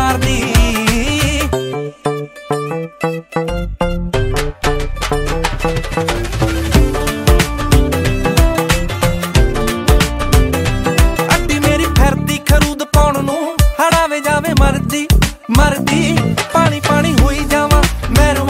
ਮਾਰਦੀ। ਅੱਡੀ ਮੇਰੀ ਫਿਰਦੀ ਖਰੂਦ ਪਾਉਣ ਨੂੰ ਹੜਾਵੇ ਜਾਵੇ ਮਰਦੀ ਮਰਦੀ। ਪਾਣੀ ਪਾਣੀ ਹੋਈ ਜਾਵਾਂ ਮੈਂ